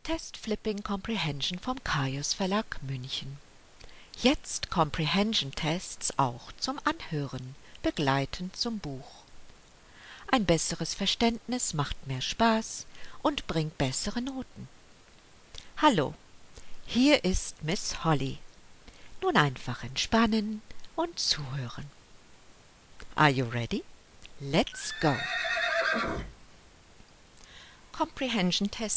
Test Flipping Comprehension vom Kaius Verlag München. Jetzt Comprehension-Tests auch zum Anhören, begleitend zum Buch. Ein besseres Verständnis macht mehr Spaß und bringt bessere Noten. Hallo, hier ist Miss Holly. Nun einfach entspannen und zuhören. Are you ready? Let's go! Comprehension Test